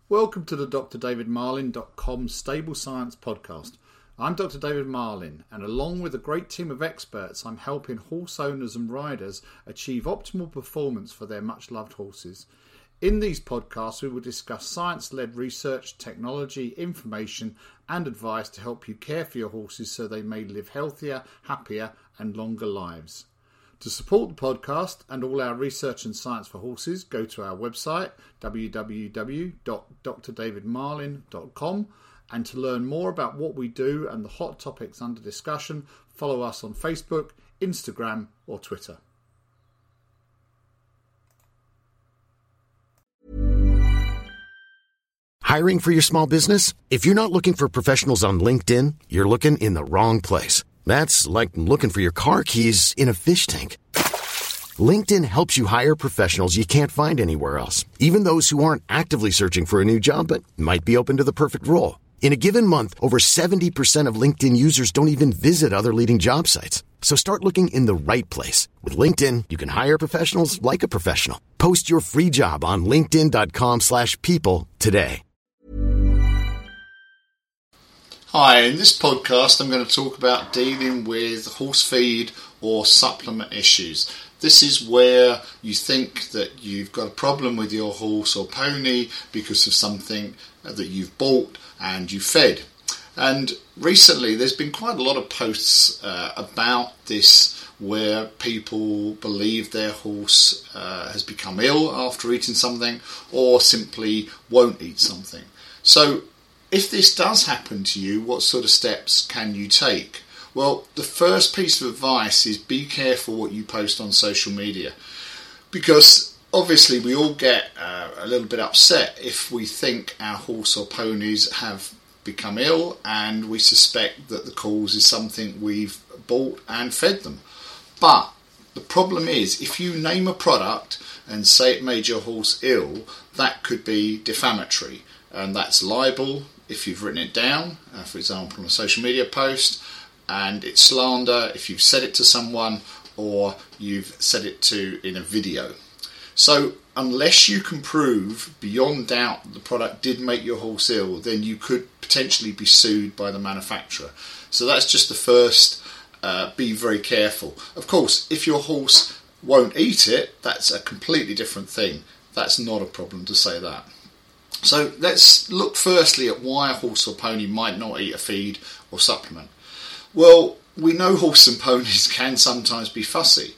Welcome to the drdavidmarlin.com Stable Science Podcast. I'm Dr. David Marlin, and along with a great team of experts, I'm helping horse owners and riders achieve optimal performance for their much-loved horses. In these podcasts, we will discuss science-led research, technology, information, and advice to help you care for your horses so they may live healthier, happier, and longer lives. To support the podcast and all our research and science for horses, go to our website, www.drdavidmarlin.com, and to learn more about what we do and the hot topics under discussion, follow us on Facebook, Instagram, or Twitter. Hiring for your small business? If you're not looking for professionals on LinkedIn, you're looking in the wrong place. That's like looking for your car keys in a fish tank. LinkedIn helps you hire professionals you can't find anywhere else, even those who aren't actively searching for a new job but might be open to the perfect role. In a given month, over 70% of LinkedIn users don't even visit other leading job sites. So start looking in the right place. With LinkedIn, you can hire professionals like a professional. Post your free job on linkedin.com/people today. Hi, in this podcast I'm going to talk about dealing with horse feed or supplement issues. This is where you think that you've got a problem with your horse or pony because of something that you've bought and you fed. And recently there's been quite a lot of posts about this where people believe their horse has become ill after eating something or simply won't eat something. So if this does happen to you, what sort of steps can you take? Well, the first piece of advice is be careful what you post on social media, because obviously we all get a little bit upset if we think our horse or ponies have become ill and we suspect that the cause is something we've bought and fed them. But the problem is, if you name a product and say it made your horse ill, that could be defamatory, and that's libel if you've written it down, for example on a social media post, and it's slander if you've said it to someone or you've said it to in a video. So unless you can prove beyond doubt that the product did make your horse ill, then you could potentially be sued by the manufacturer. So that's just the first, be very careful. Of course, if your horse won't eat it, that's a completely different thing. That's not a problem to say that. So let's look firstly at why a horse or pony might not eat a feed or supplement. Well, we know horses and ponies can sometimes be fussy,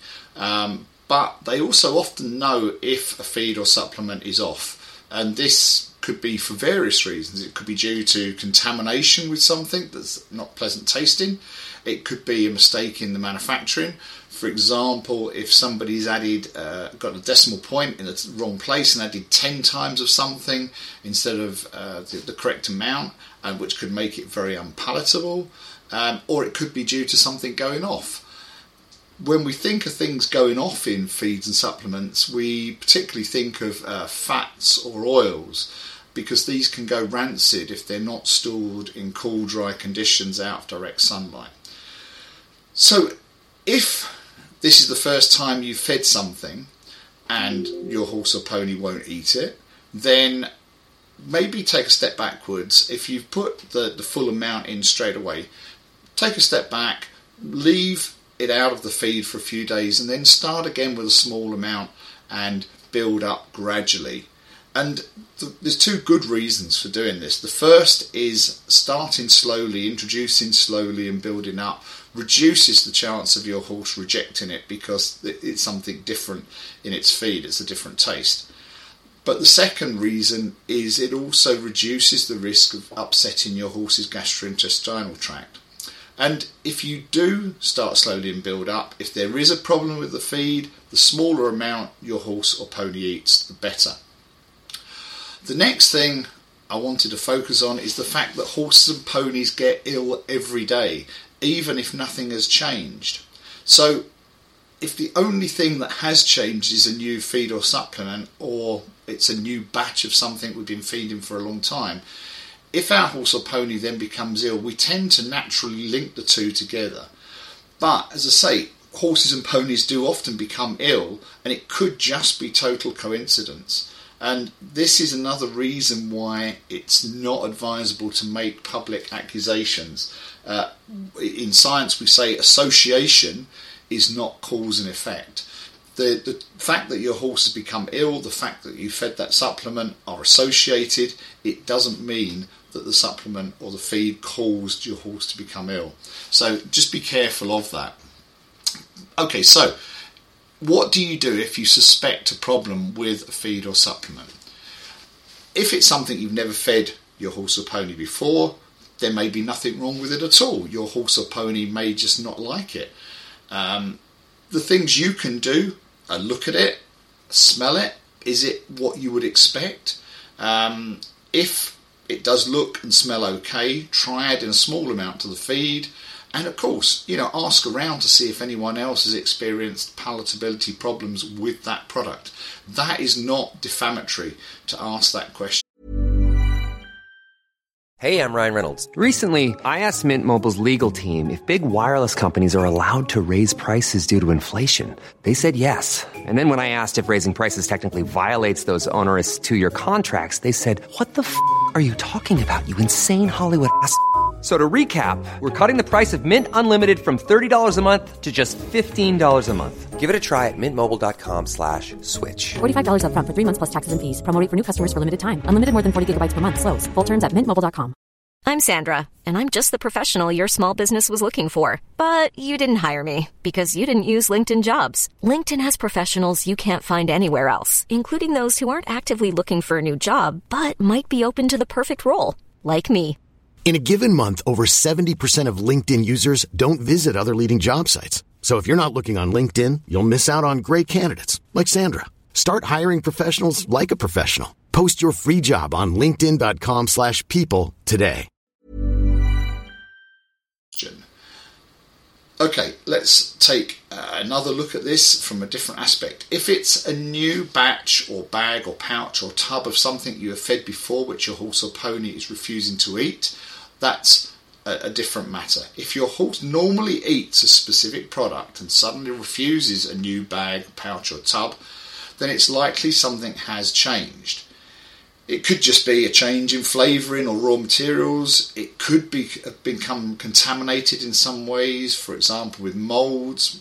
but they also often know if a feed or supplement is off. And this could be for various reasons. It could be due to contamination with something that's not pleasant tasting. It could be a mistake in the manufacturing. For example, if somebody's got a decimal point in the wrong place and added 10 times of something instead of the correct amount, which could make it very unpalatable, or it could be due to something going off. When we think of things going off in feeds and supplements, we particularly think of fats or oils, because these can go rancid if they're not stored in cool, dry conditions out of direct sunlight. So if this is the first time you've fed something and your horse or pony won't eat it, then maybe take a step backwards. If you've put the full amount in straight away, take a step back, leave it out of the feed for a few days, and then start again with a small amount and build up gradually. And there's two good reasons for doing this. The first is starting slowly, introducing slowly and building up reduces the chance of your horse rejecting it because it's something different in its feed, it's a different taste. But the second reason is it also reduces the risk of upsetting your horse's gastrointestinal tract. And if you do start slowly and build up, if there is a problem with the feed, the smaller amount your horse or pony eats, the better. The next thing I wanted to focus on is the fact that horses and ponies get ill every day, even if nothing has changed. So if the only thing that has changed is a new feed or supplement, or it's a new batch of something we've been feeding for a long time, if our horse or pony then becomes ill, we tend to naturally link the two together. But as I say, horses and ponies do often become ill, and it could just be total coincidence. And this is another reason why it's not advisable to make public accusations. In science, we say association is not cause and effect. The fact that your horse has become ill, the fact that you fed that supplement are associated. It doesn't mean that the supplement or the feed caused your horse to become ill. So just be careful of that. Okay, so what do you do if you suspect a problem with a feed or supplement? If it's something you've never fed your horse or pony before, there may be nothing wrong with it at all. Your horse or pony may just not like it. The things you can do are look at it, smell it. Is it what you would expect? If it does look and smell okay, try adding a small amount to the feed. And of course, ask around to see if anyone else has experienced palatability problems with that product. That is not defamatory to ask that question. Hey, I'm Ryan Reynolds. Recently, I asked Mint Mobile's legal team if big wireless companies are allowed to raise prices due to inflation. They said yes. And then when I asked if raising prices technically violates those onerous 2-year contracts, they said, "What the f*** are you talking about, you insane Hollywood ass?" So to recap, we're cutting the price of Mint Unlimited from $30 a month to just $15 a month. Give it a try at mintmobile.com/switch. $45 up front for 3 months plus taxes and fees. Promo rate for new customers for limited time. Unlimited more than 40 gigabytes per month. Slows full terms at mintmobile.com. I'm Sandra, and I'm just the professional your small business was looking for. But you didn't hire me because you didn't use LinkedIn Jobs. LinkedIn has professionals you can't find anywhere else, including those who aren't actively looking for a new job, but might be open to the perfect role, like me. In a given month, over 70% of LinkedIn users don't visit other leading job sites. So if you're not looking on LinkedIn, you'll miss out on great candidates like Sandra. Start hiring professionals like a professional. Post your free job on linkedin.com/people today. Okay, let's take another look at this from a different aspect. If it's a new batch or bag or pouch or tub of something you have fed before which your horse or pony is refusing to eat, that's a different matter. If your horse normally eats a specific product and suddenly refuses a new bag, pouch or tub, then it's likely something has changed. It could just be a change in flavouring or raw materials. It could become contaminated in some ways, for example with moulds,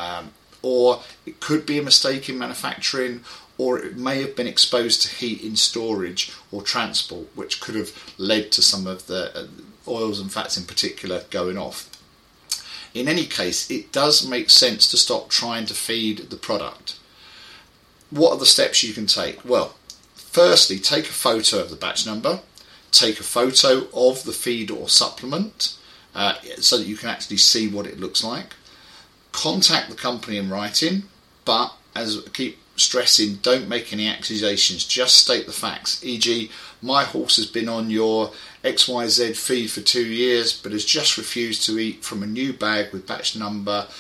or it could be a mistake in manufacturing, or it may have been exposed to heat in storage or transport, which could have led to some of the oils and fats in particular going off. In any case, it does make sense to stop trying to feed the product. What are the steps you can take? Well, firstly, take a photo of the batch number, take a photo of the feed or supplement so that you can actually see what it looks like. Contact the company in writing, but as I keep stressing, don't make any accusations, just state the facts. E.g., my horse has been on your XYZ feed for 2 years but has just refused to eat from a new bag with batch number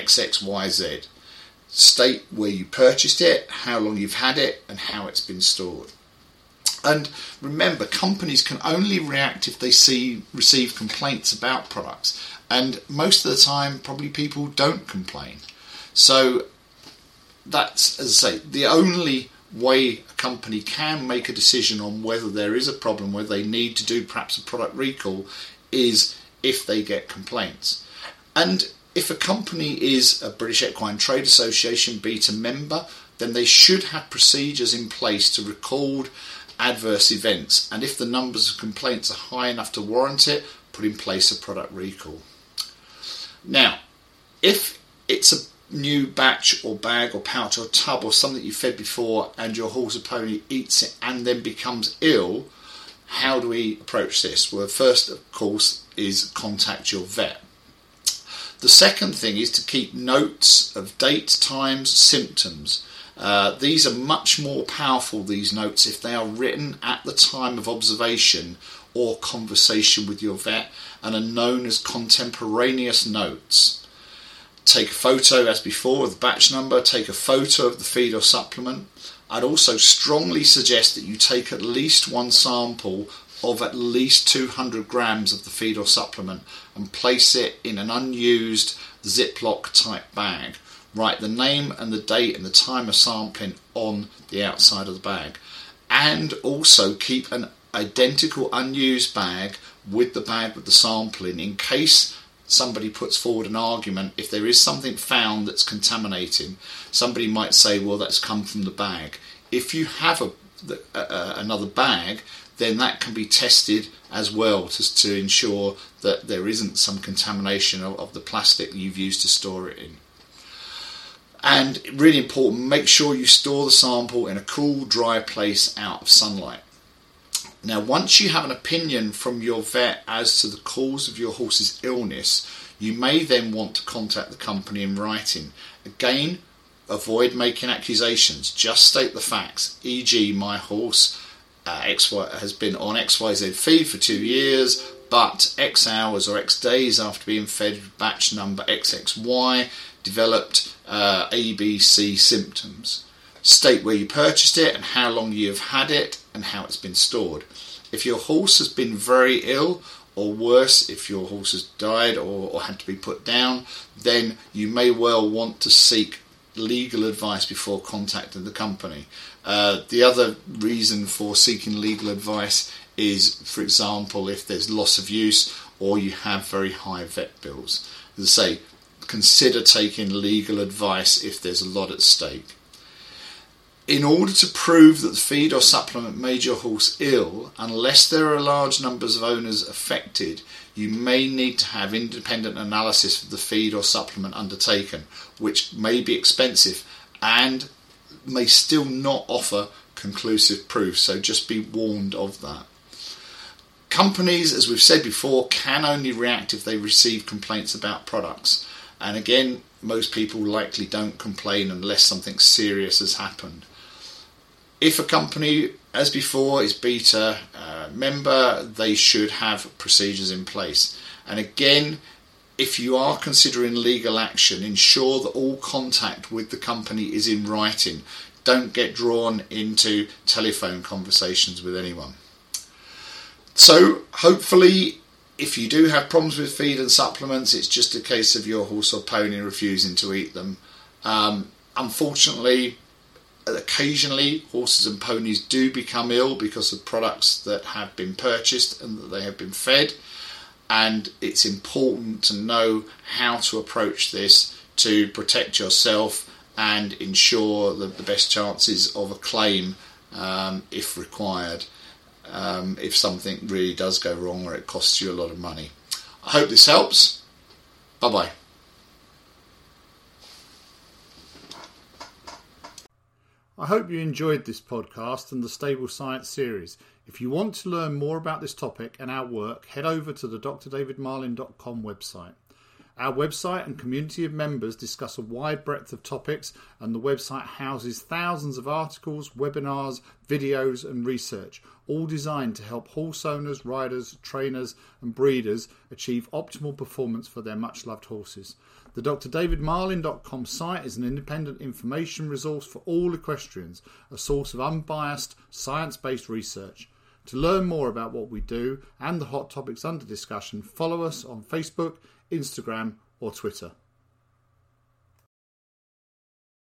XXYZ. State where you purchased it, how long you've had it, and how it's been stored. And remember, companies can only react if they receive complaints about products. And most of the time, probably people don't complain. So that's, as I say, the only way a company can make a decision on whether there is a problem, whether they need to do perhaps a product recall, is if they get complaints. And if a company is a British Equine Trade Association beta member, then they should have procedures in place to record adverse events, and if the numbers of complaints are high enough to warrant it, put in place a product recall. Now, if it's a new batch or bag or pouch or tub or something you fed before and your horse or pony eats it and then becomes ill, how do we approach this? Well, first, of course, is contact your vet. The second thing is to keep notes of date, times, symptoms. These are much more powerful, these notes, if they are written at the time of observation or conversation with your vet and are known as contemporaneous notes. Take a photo, as before, of the batch number, take a photo of the feed or supplement. I'd also strongly suggest that you take at least one sample of at least 200 grams of the feed or supplement and place it in an unused Ziploc type bag. Write the name and the date and the time of sampling on the outside of the bag. and also keep an identical unused bag with the bag with the sample in case somebody puts forward an argument. If there is something found that's contaminating, somebody might say, well, that's come from the bag. If you have another bag, then that can be tested as well to ensure that there isn't some contamination of the plastic that you've used to store it in. And really important, make sure you store the sample in a cool, dry place out of sunlight. Now, once you have an opinion from your vet as to the cause of your horse's illness, you may then want to contact the company in writing. Again, avoid making accusations. Just state the facts. E.g., my horse has been on XYZ feed for 2 years, but X hours or X days after being fed batch number XXY developed ABC symptoms. State where you purchased it and how long you have had it and how it's been stored. If your horse has been very ill, or worse, if your horse has died or had to be put down, then you may well want to seek legal advice before contacting the company. The other reason for seeking legal advice is, for example, if there's loss of use or you have very high vet bills. As I say, consider taking legal advice if there's a lot at stake. In order to prove that the feed or supplement made your horse ill, unless there are large numbers of owners affected, you may need to have independent analysis of the feed or supplement undertaken, which may be expensive and may still not offer conclusive proof, so just be warned of that. Companies, as we've said before, can only react if they receive complaints about products, and again, most people likely don't complain unless something serious has happened. If a company, as before, is beta member, they should have procedures in place. And again, if you are considering legal action, ensure that all contact with the company is in writing. Don't get drawn into telephone conversations with anyone. So hopefully, if you do have problems with feed and supplements, it's just a case of your horse or pony refusing to eat them. Unfortunately, occasionally horses and ponies do become ill because of products that have been purchased and that they have been fed, and it's important to know how to approach this to protect yourself and ensure the best chances of a claim if required, if something really does go wrong or it costs you a lot of money. I hope this helps. Bye bye. I hope you enjoyed this podcast and the Stable Science series. If you want to learn more about this topic and our work, head over to the drdavidmarlin.com website. Our website and community of members discuss a wide breadth of topics, and the website houses thousands of articles, webinars, videos and research, all designed to help horse owners, riders, trainers and breeders achieve optimal performance for their much-loved horses. The drdavidmarlin.com site is an independent information resource for all equestrians, a source of unbiased, science-based research. To learn more about what we do and the hot topics under discussion, follow us on Facebook, Instagram or Twitter.